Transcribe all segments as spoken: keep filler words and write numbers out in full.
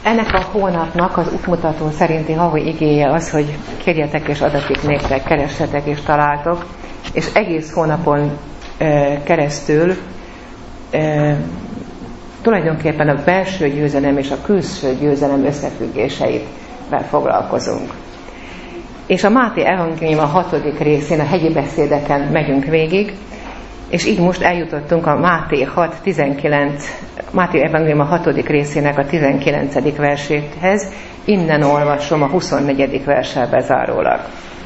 Ennek a hónapnak az útmutató szerinti havi igéje az, hogy kérjetek és adatik néktek, keressetek és találtok, és egész hónapon e, keresztül e, tulajdonképpen a belső győzelem és a külső győzelem összefüggéseivel foglalkozunk. És a Máté evangélium a hatodik részén, a hegyi beszédeken megyünk végig, és így most eljutottunk a Máté hat tizenkilenc, Máté evangélium a hatodik részének a tizenkilencedik verséhez, innen olvasom a huszonnegyedik verssel bezárólag.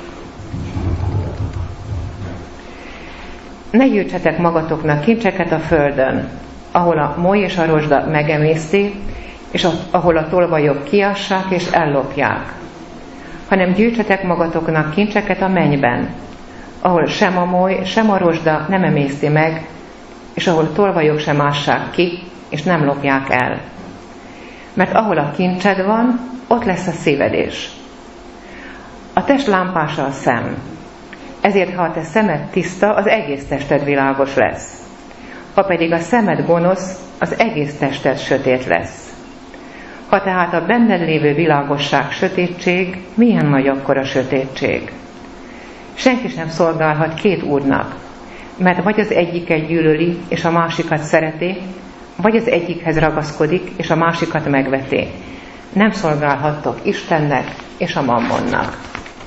Ne gyűjtsetek magatoknak kincseket a földön, ahol a moly és a rozsda megemészti, és a, ahol a tolvajok kiassák és ellopják, hanem gyűjtsetek magatoknak kincseket a mennyben, ahol sem a moly, sem a rozsda nem emészti meg, és ahol tolvajok sem ássák ki, és nem lopják el. Mert ahol a kincsed van, ott lesz a szíved is. A test lámpása a szem. Ezért, ha a te szemed tiszta, az egész tested világos lesz. Ha pedig a szemed gonosz, az egész tested sötét lesz. Ha tehát a benned lévő világosság sötétség, milyen nagy akkor a sötétség? Senki sem szolgálhat két úrnak, mert vagy az egyiket gyűlöli, és a másikat szereti, vagy az egyikhez ragaszkodik, és a másikat megveti. Nem szolgálhattok Istennek és a mammonnak.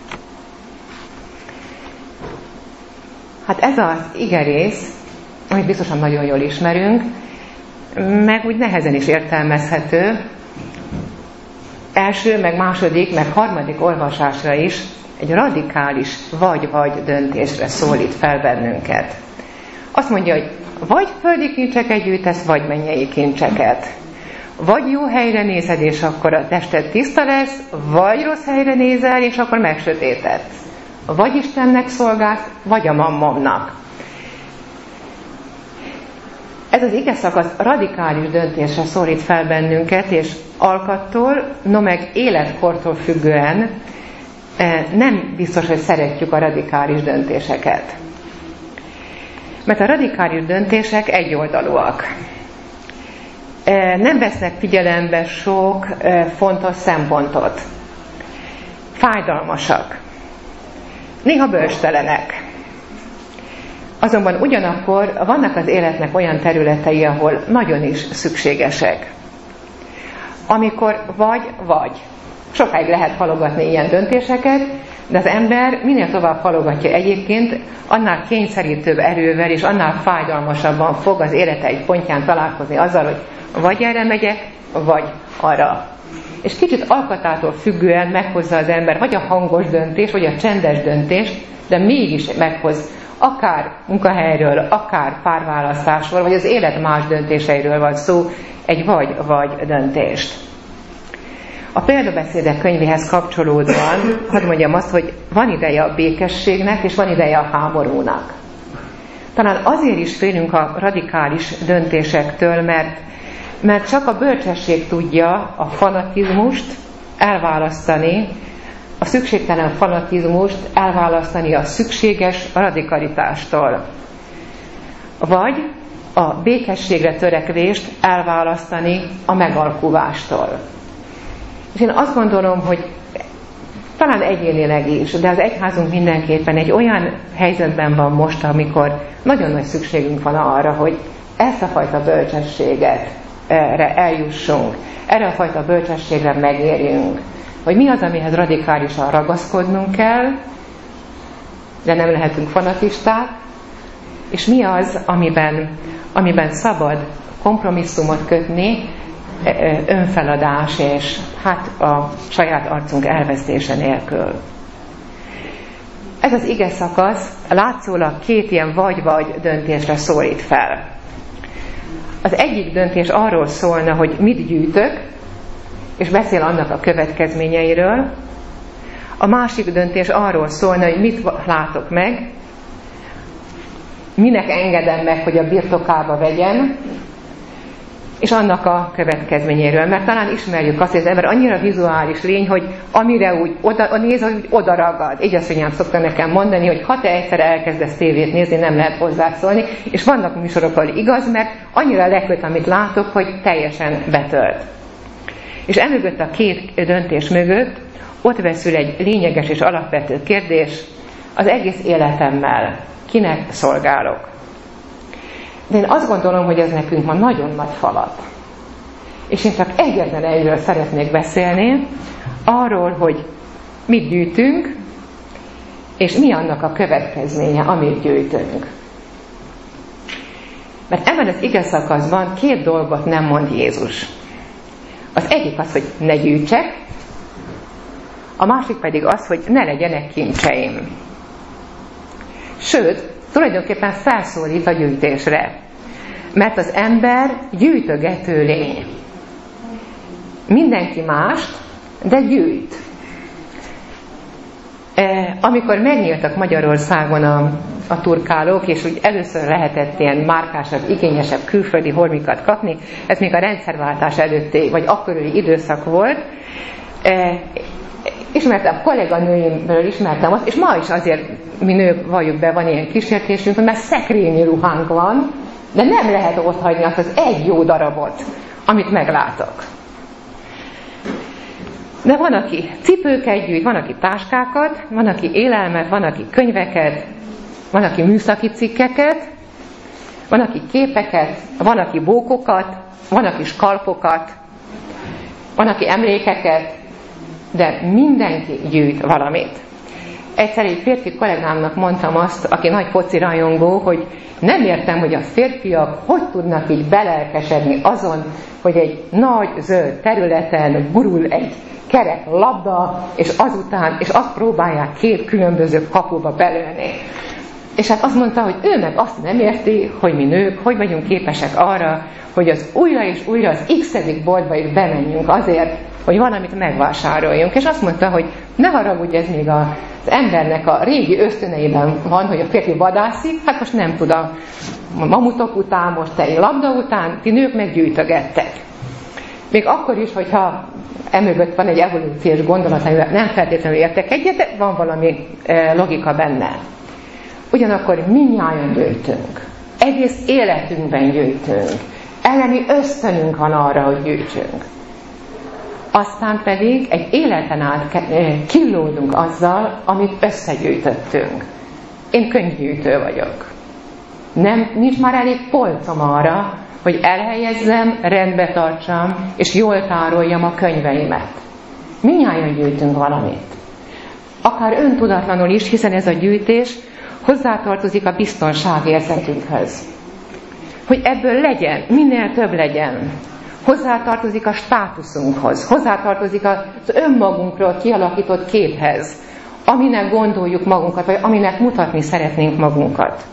Hát ez az igerész, amit biztosan nagyon jól ismerünk, meg úgy nehezen is értelmezhető, első, meg második, meg harmadik olvasásra is egy radikális vagy-vagy döntésre szólít fel bennünket. Azt mondja, hogy vagy földi kincseket gyűjtesz, vagy mennyei kincseket. Vagy jó helyre nézed, és akkor a tested tiszta lesz, vagy rossz helyre nézel, és akkor megsötétedsz. Vagy Istennek szolgálsz, vagy a mammonnak. Ez az ige szakasz radikális döntésre szólít fel bennünket, és alkattól, no meg életkortól függően nem biztos, hogy szeretjük a radikális döntéseket. Mert a radikális döntések egyoldalúak. Nem vesznek figyelembe sok fontos szempontot. Fájdalmasak. Néha bölcstelenek. Azonban ugyanakkor vannak az életnek olyan területei, ahol nagyon is szükségesek. Amikor vagy-vagy. Sokáig lehet halogatni ilyen döntéseket, de az ember minél tovább halogatja egyébként, annál kényszerítőbb erővel és annál fájdalmasabban fog az élete egy pontján találkozni azzal, hogy vagy erre megyek, vagy arra. És kicsit alkatától függően meghozza az ember vagy a hangos döntés, vagy a csendes döntést, de mégis meghoz akár munkahelyről, akár párválasztásról, vagy az élet más döntéseiről van szó, egy vagy-vagy döntést. A példabeszédek könyvéhez kapcsolódóan hadd mondjam azt, hogy van ideje a békességnek, és van ideje a háborúnak. Talán azért is félünk a radikális döntésektől, mert, mert csak a bölcsesség tudja a fanatizmust elválasztani, a szükségtelen fanatizmust elválasztani a szükséges radikalitástól. Vagy a békességre törekvést elválasztani a megalkuvástól. És én azt gondolom, hogy talán egyénileg is, de az egyházunk mindenképpen egy olyan helyzetben van most, amikor nagyon nagy szükségünk van arra, hogy ezt a fajta bölcsességet erre eljussunk, erre a fajta bölcsességre megérjünk, hogy mi az, amihez radikálisan ragaszkodnunk kell, de nem lehetünk fanatisták, és mi az, amiben, amiben szabad kompromisszumot kötni, önfeladás és hát a saját arcunk elvesztése nélkül. Ez az ige szakasz látszólag két ilyen vagy-vagy döntésre szólít fel. Az egyik döntés arról szólna, hogy mit gyűjtök, és beszél annak a következményeiről. A másik döntés arról szólna, hogy mit látok meg, minek engedem meg, hogy a birtokába vegyem, és annak a következményéről. Mert talán ismerjük azt, hogy az ember annyira vizuális lény, hogy amire úgy oda, néz, úgy oda ragad. Így azt anyám szokta nekem mondani, hogy ha te egyszer elkezdesz tévét nézni, nem lehet hozzászólni, és vannak műsorok, ahol igaz, mert annyira leköt, amit látok, hogy teljesen betölt. És emögött a két döntés mögött ott veszül egy lényeges és alapvető kérdés, az egész életemmel kinek szolgálok. De én azt gondolom, hogy ez nekünk ma nagyon nagy falat. És én csak egyetlen egyről szeretnék beszélni, arról, hogy mit gyűjtünk, és mi annak a következménye, amit gyűjtünk. Mert ebben az ige szakaszban két dolgot nem mond Jézus. Az egyik az, hogy ne gyűjtsek, a másik pedig az, hogy ne legyenek kincseim. Sőt, tulajdonképpen felszólít a gyűjtésre. Mert az ember gyűjtögető lény. Mindenki mást, de gyűjt. Amikor megnyíltak Magyarországon a, a turkálók, és úgy először lehetett ilyen márkásabb, igényesebb külföldi hormikat kapni, ez még a rendszerváltás előtti, vagy akkori időszak volt, ismertem kolléganőimből, ismertem azt, és ma is azért mi nők valljuk be, van ilyen kísértésünk, hogy már szekrényi ruhánk van, de nem lehet ott hagyni azt az egy jó darabot, amit meglátok. De van, aki cipőket gyűjt, van, aki táskákat, van, aki élelmet, van, aki könyveket, van, aki műszaki cikkeket, van, aki képeket, van, aki bókokat, van, aki skalpokat, van, aki emlékeket, de mindenki gyűjt valamit. Egyszer egy férfi kollégámnak mondtam azt, aki nagy foci rajongó, hogy nem értem, hogy a férfiak hogy tudnak így belelkesedni azon, hogy egy nagy zöld területen gurul egy kerek labda, és azután, és azt próbálják két különböző kapuba belőni. És hát azt mondta, hogy ő meg azt nem érti, hogy mi nők, hogy vagyunk képesek arra, hogy az újra és újra az x-edik boltba is bemenjünk azért, hogy valamit megvásároljunk. És azt mondta, hogy ne haragudj, ez még az embernek a régi ösztöneiben van, hogy a férfi vadászik, hát most nem tud a mamutok után, most te labda után, ti nők meggyűjtögettek. Még akkor is, hogyha emögött van egy evolúciós gondolat, amivel nem feltétlenül értek egyet, de van valami logika benne. Ugyanakkor mindnyájan gyűjtünk. Egész életünkben gyűjtünk. Elleni ösztönünk van arra, hogy gyűjtsünk. Aztán pedig egy életen át killódunk azzal, amit összegyűjtöttünk. Én könyvgyűjtő vagyok. Nem, nincs már elég polcom arra, hogy elhelyezzem, rendbe tartsam, és jól tároljam a könyveimet. Mindnyájan gyűjtünk valamit. Akár öntudatlanul is, hiszen ez a gyűjtés hozzátartozik a biztonságérzetünkhöz. Hogy ebből legyen, minél több legyen. Hozzátartozik a státuszunkhoz, hozzátartozik az önmagunkról kialakított képhez, aminek gondoljuk magunkat, vagy aminek mutatni szeretnénk magunkat.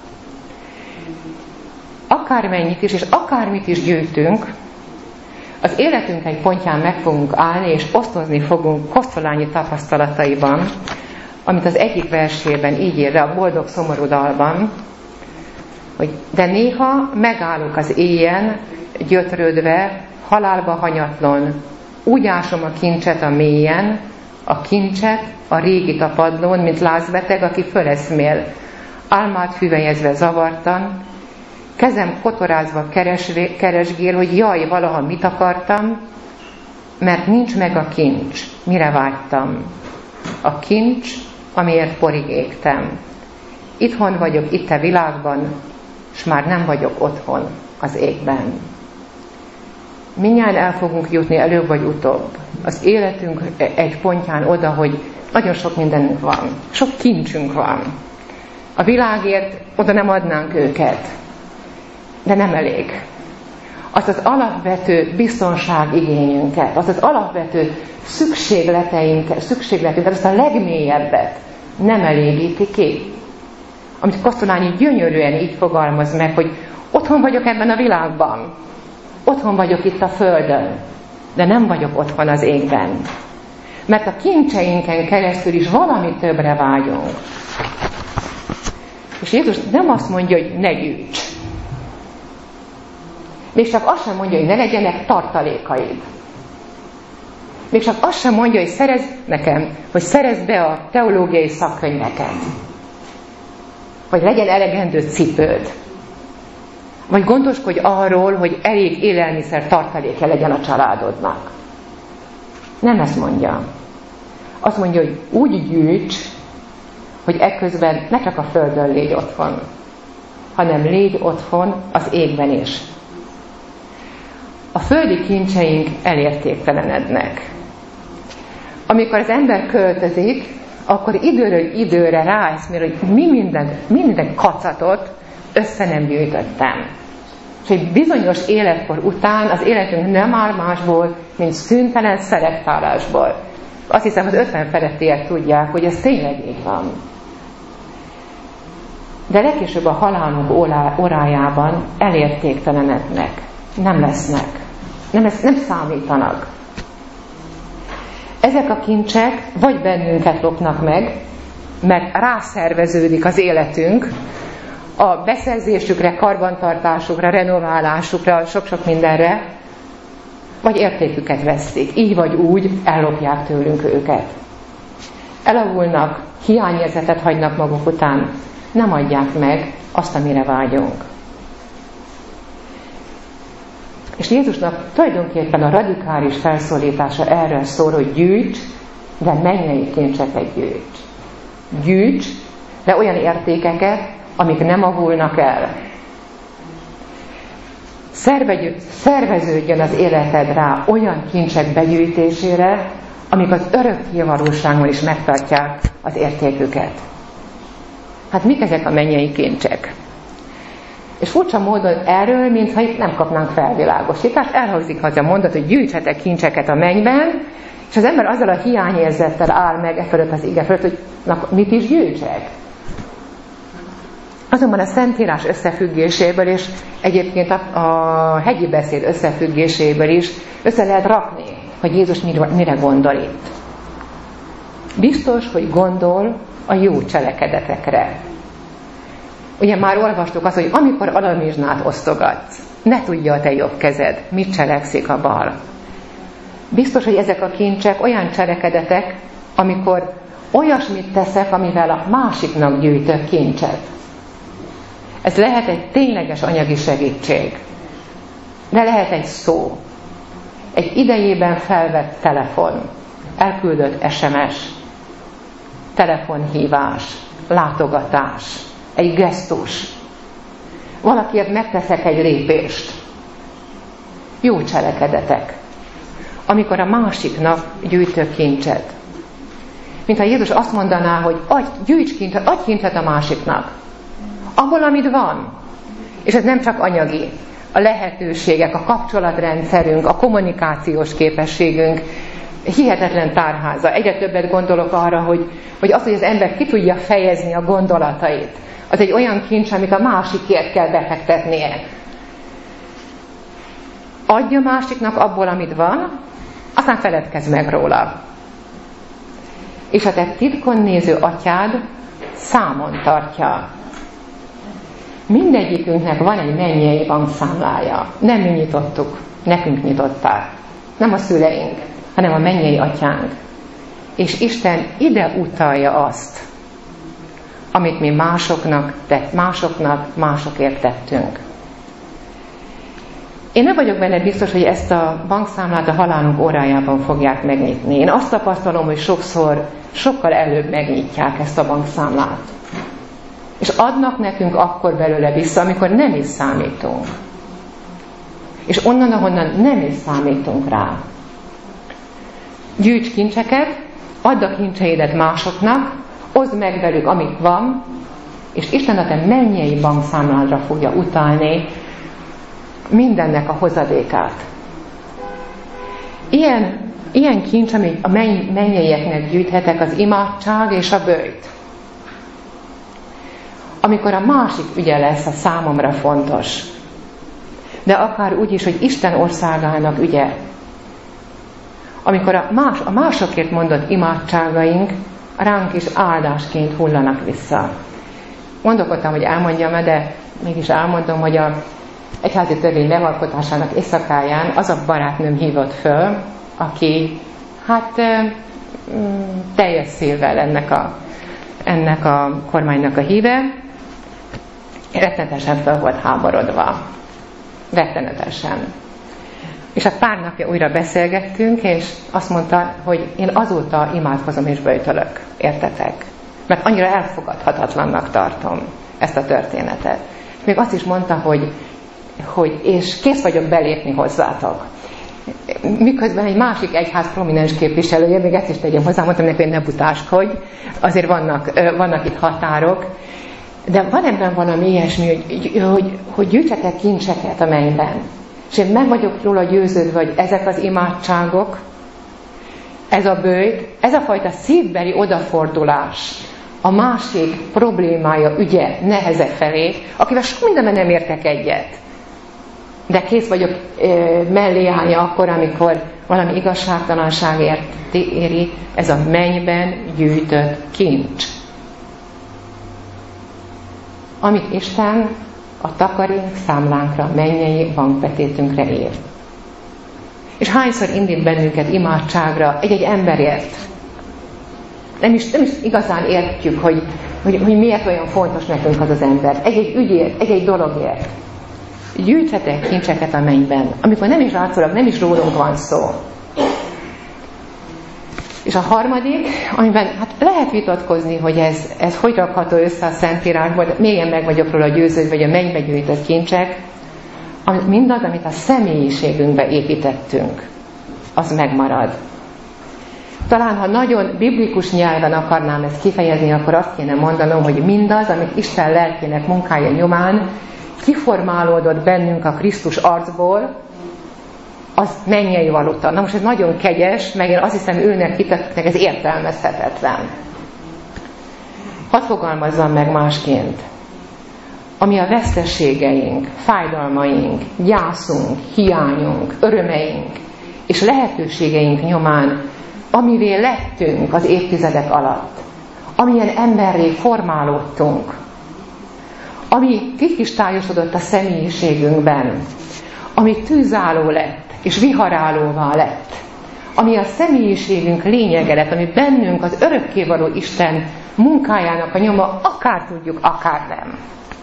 Akármennyit is, és akármit is gyűjtünk, az életünk egy pontján meg fogunk állni, és osztozni fogunk Kosztolányi tapasztalataiban, amit az egyik versében így ír, a boldog szomorú dalban, hogy de néha megállok az éjjel, gyötrődve, halálba hanyatlon, úgy ásom a kincset a mélyen, a kincset a régit a padlón, mint lázbeteg, aki föleszmél, álmát hüvelyezve zavartan, kezem kotorázva keresvé, keresgél, hogy jaj, valaha mit akartam, mert nincs meg a kincs, mire vágytam. A kincs, amiért porig égtem. Itthon vagyok itt a világban, s már nem vagyok otthon az égben. Mindjárt el fogunk jutni előbb vagy utóbb az életünk egy pontján oda, hogy nagyon sok mindenünk van, sok kincsünk van. A világért oda nem adnánk őket, de nem elég. Az az alapvető biztonságigényünket, az az alapvető szükségleteinket, szükségletünket, azt a legmélyebbet nem elégíti ki. Amit Kosztolányi gyönyörűen így fogalmaz meg, hogy otthon vagyok ebben a világban, otthon vagyok itt a földön, de nem vagyok otthon az égben. Mert a kincseinken keresztül is valami többre vágyunk. És Jézus nem azt mondja, hogy ne gyűjts. Még csak azt sem mondja, hogy ne legyenek tartalékaid. Még csak azt sem mondja, hogy szerezd nekem, hogy szerezd be a teológiai szakkönyveket. Vagy legyen elegendő cipőd. Vagy gondoskodj arról, hogy elég élelmiszer tartaléka legyen a családodnak. Nem ezt mondja. Azt mondja, hogy úgy gyűjts, hogy ekközben ne csak a földön légy otthon, hanem légy otthon az égben is. A földi kincseink elértéktelenednek. Amikor az ember költözik, akkor időről időre ráeszmél, hogy mi minden, minden kacatot össze nem gyűjtöttem. És egy bizonyos életkor után az életünk nem áll másból, mint szüntelen szelektálásból. Azt hiszem, az ötven felettiek tudják, hogy ez tényleg így van. De legkésőbb a halálunk órájában elértéktelenednek. Nem lesznek. Nem, lesz, nem számítanak. Ezek a kincsek vagy bennünket lopnak meg, mert rászerveződik az életünk, a beszerzésükre, karbantartásukra, renoválásukra, sok-sok mindenre, vagy értéküket vesztik. Így vagy úgy ellopják tőlünk őket. Elavulnak, hiányérzetet hagynak maguk után, nem adják meg azt, amire vágyunk. És Jézusnak tulajdonképpen a radikális felszólítása erről szól, hogy gyűjts, de mennyei kincseket gyűjts. Gyűjts, de olyan értékeket, amik nem avulnak el. Szerveződjön az életed rá olyan kincsek begyűjtésére, amik az örökké valóságban is megtartják az értéküket. Hát mik ezek a mennyei kincsek? És furcsa módon erről, mintha itt nem kapnánk felvilágosítást, elhangzik az a mondat, hogy gyűjtsetek kincseket a mennyben, és az ember azzal a hiányérzettel áll meg e fölött az ige fölött, hogy na, mit is gyűjtsek? Azonban a Szentírás összefüggéséből és egyébként a, a hegyi beszéd összefüggéséből is össze lehet rakni, hogy Jézus mire gondol itt. Biztos, hogy gondol a jó cselekedetekre. Ugye már olvastuk azt, hogy amikor alamizsnát osztogatsz, ne tudja a te jobb kezed, mit cselekszik a bal. Biztos, hogy ezek a kincsek olyan cselekedetek, amikor olyasmit teszek, amivel a másiknak gyűjtök kincset. Ez lehet egy tényleges anyagi segítség. De lehet egy szó, egy idejében felvett telefon, elküldött es em es, telefonhívás, látogatás, egy gesztus. Valakiért megteszek egy lépést. Jó cselekedetek. Amikor a másiknak gyűjtök kincset. Mintha Jézus azt mondaná, hogy adj, gyűjts kincset, adj kincset a másiknak. Abból, amit van. És ez nem csak anyagi. A lehetőségek, a kapcsolatrendszerünk, a kommunikációs képességünk hihetetlen tárháza. Egyre többet gondolok arra, hogy, hogy az, hogy az ember ki tudja fejezni a gondolatait, az egy olyan kincs, amit a másikért kell befektetnie. Adja másiknak abból, amit van, aztán feledkezz meg róla. És a te titkon néző atyád számon tartja. Mindegyikünknek van egy mennyei bankszámlája. Nem mi nyitottuk, nekünk nyitották. Nem a szüleink, hanem a mennyei atyánk. És Isten ide utalja azt, amit mi másoknak tett, másoknak, másokért tettünk. Én nem vagyok benne biztos, hogy ezt a bankszámlát a halálunk órájában fogják megnyitni. Én azt tapasztalom, hogy sokszor, sokkal előbb megnyitják ezt a bankszámlát. És adnak nekünk akkor belőle vissza, amikor nem is számítunk. És onnan, ahonnan nem is számítunk rá. Gyűjts kincseket, add a kincseidet másoknak, oszd meg velük, amit van, és Isten a te mennyei bankszámládra fogja utalni mindennek a hozadékát. Ilyen, ilyen kincs, amit a mennyeieknek gyűjthetek, az imádság és a böjt. Amikor a másik ügye lesz a számomra fontos. De akár úgy is, hogy Isten országának ügye. Amikor a, más, a másokért mondott imádságaink ránk is áldásként hullanak vissza. Gondolkodtam, hogy elmondjam-e, de mégis elmondom, hogy a egyházi törvény megalkotásának éjszakáján az a barátnőm hívott föl, aki hát teljes szívvel ennek a, ennek a kormánynak a híve, rettenetesen fel volt háborodva. Rettenetesen. És a pár napja újra beszélgettünk, és azt mondta, hogy én azóta imádkozom és böjtölök, értetek? Mert annyira elfogadhatatlannak tartom ezt a történetet. Még azt is mondta, hogy, hogy és kész vagyok belépni hozzátok. Miközben egy másik egyház prominens képviselője, még ezt is tegyem hozzá, mondtam neki, hogy ne butáskodj, azért vannak, vannak itt határok, de van ebben valami ilyesmi, hogy, hogy, hogy gyűjtsetek kincseket a mennyben. És én meg vagyok róla győződve, hogy ezek az imádságok, ez a böjt, ez a fajta szívbeli odafordulás a másik problémája, ügye, neheze felé, akivel sok mindenben nem értek egyet. De kész vagyok e, mellé állni akkor, amikor valami igazságtalanság éri, ez a mennyben gyűjtött kincs. Amit Isten a takarénk számlánkra, mennyei bankbetétünkre ér. És hányszor indít bennünket imádságra egy-egy emberért? Nem is, nem is igazán értjük, hogy, hogy, hogy miért olyan fontos nekünk az az ember. Egy-egy ügyért, egy-egy dologért. Gyűjtsetek kincseket a mennyben, amikor nem is látszólag, nem is rólunk van szó. És a harmadik, amiben hát lehet vitatkozni, hogy ez, ez hogy rakható össze a Szentírásban, de mélyen meg vagyok róla győződve, hogy a mennybe gyűjtött kincsek, mindaz, amit a személyiségünkbe építettünk, az megmarad. Talán, ha nagyon biblikus nyelven akarnám ezt kifejezni, akkor azt kéne mondanom, hogy mindaz, amit Isten lelkének munkája nyomán kiformálódott bennünk a Krisztus arcból, az mennyei valuta. Na most ez nagyon kegyes, meg én azt hiszem ülnek hitetnek, ez értelmezhetetlen. Hadd fogalmazzam meg másként. Ami a veszteségeink, fájdalmaink, gyászunk, hiányunk, örömeink és lehetőségeink nyomán, amivé lettünk az évtizedek alatt, amilyen emberré formálódtunk, ami kikristályosodott a személyiségünkben, ami tűzálló lett, és viharálóvá lett, ami a személyiségünk lényege lett, ami bennünk az örökkévaló Isten munkájának a nyoma, akár tudjuk, akár nem.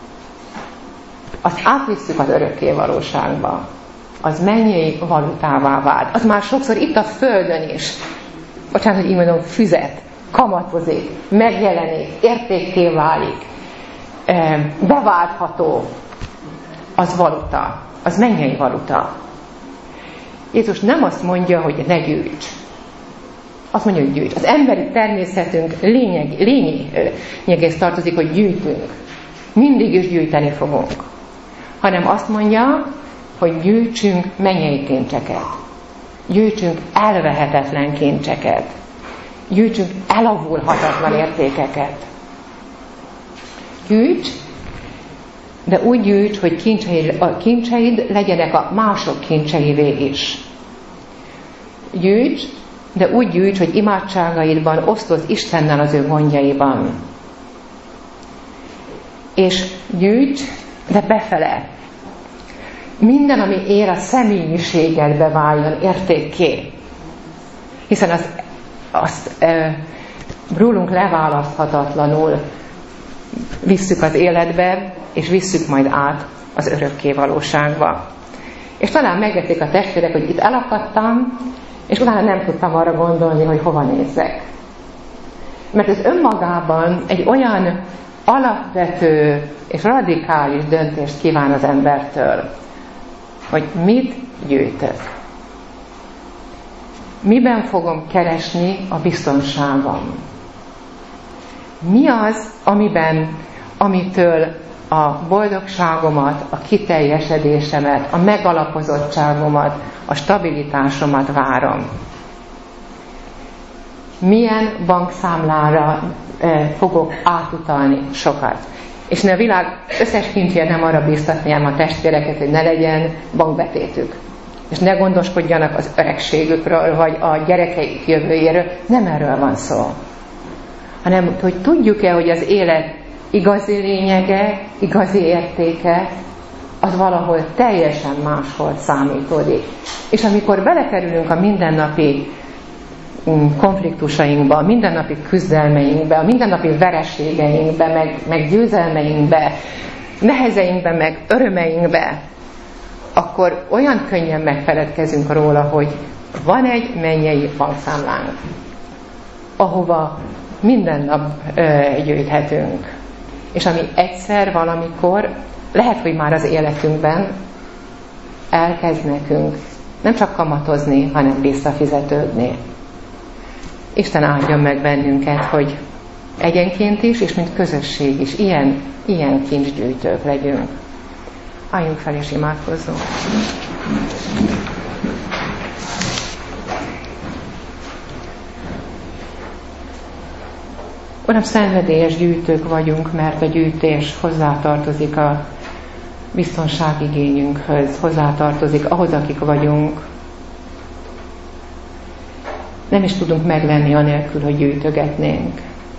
Azt átvisszük az örökkévalóságba. Az mennyei valutává vált. Az már sokszor itt a Földön is, bocsánat, hogy így mondom, füzet, kamatozik, megjelenik, értékké válik, beváltható. Az valuta. Az mennyei valuta. Jézus nem azt mondja, hogy ne gyűjts. Azt mondja, hogy gyűjts. Az emberi természetünk lényeg, lényegéhez tartozik, hogy gyűjtünk. Mindig is gyűjteni fogunk. Hanem azt mondja, hogy gyűjtsünk mennyei kincseket. Gyűjtsünk elvehetetlen kincseket. Gyűjtsünk elavulhatatlan értékeket. Gyűjts, de úgy gyűjts, hogy kincseid, a kincseid legyenek a mások kincseivé is. Gyűjts, de úgy gyűjts, hogy imádságaidban osztozz Istennel az ő gondjaiban. És gyűjts, de befele. Minden, ami ér a személyiségedbe váljon értékké. Hiszen azt, azt e, rólunk leválaszthatatlanul visszük az életbe, és visszük majd át az örökké valóságba. És talán megvették a testvérek, hogy itt elakadtam, és utána nem tudtam arra gondolni, hogy hova nézzek. Mert ez önmagában egy olyan alapvető és radikális döntést kíván az embertől, hogy mit gyűjtök. Miben fogom keresni a biztonságom? Mi az, amiben, amitől a boldogságomat, a kiteljesedésemet, a megalapozottságomat, a stabilitásomat várom? Milyen bankszámlára eh, fogok átutalni sokat? És ne a világ összes kincsje nem arra biztatnám a testvéreket, hogy ne legyen bankbetétük. És ne gondoskodjanak az öregségükről, vagy a gyerekeik jövőjéről. Nem erről van szó. Hanem, hogy tudjuk-e, hogy az élet igazi lényege, igazi értéke, az valahol teljesen máshol számítódik. És amikor belekerülünk a mindennapi konfliktusainkba, a mindennapi küzdelmeinkbe, a mindennapi vereségeinkbe, meg, meg győzelmeinkbe, nehezeinkbe, meg örömeinkbe, akkor olyan könnyen megfeledkezünk róla, hogy van egy mennyei bankszámlánk, ahova minden nap ö, gyűjthetünk. És ami egyszer valamikor, lehet, hogy már az életünkben elkezd nekünk nem csak kamatozni, hanem visszafizetődni. Isten áldjon meg bennünket, hogy egyenként is, és mint közösség is ilyen, ilyen kincsgyűjtők legyünk. Álljunk fel és imádkozzunk. Uram, szenvedélyes gyűjtők vagyunk, mert a gyűjtés hozzátartozik a biztonságigényünkhöz, hozzátartozik ahhoz, akik vagyunk. Nem is tudunk meglenni anélkül, hogy gyűjtögetnénk.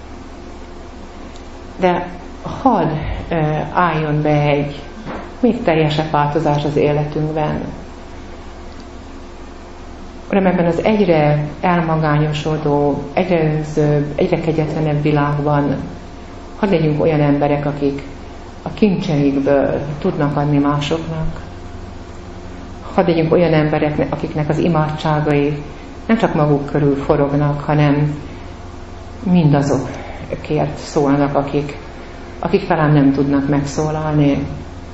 De hadd álljon be egy még teljesebb változás az életünkben. Uram, ebben az egyre elmagányosodó, egyre önzőbb, egyre kegyetlenebb világban hadd legyünk olyan emberek, akik a kincseikből tudnak adni másoknak. Hadd legyünk olyan emberek, akiknek az imádságai nem csak maguk körül forognak, hanem mindazokért szólnak, akik, akik talán nem tudnak megszólalni.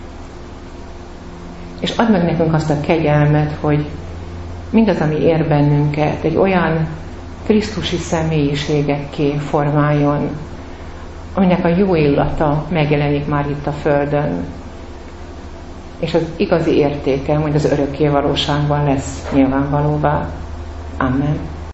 És add meg nekünk azt a kegyelmet, hogy mindaz, ami ér bennünket, egy olyan krisztusi személyiségekké formáljon, aminek a jó illata megjelenik már itt a földön, és az igazi értéke majd az örökké valóságban lesz nyilvánvalóvá. Amen.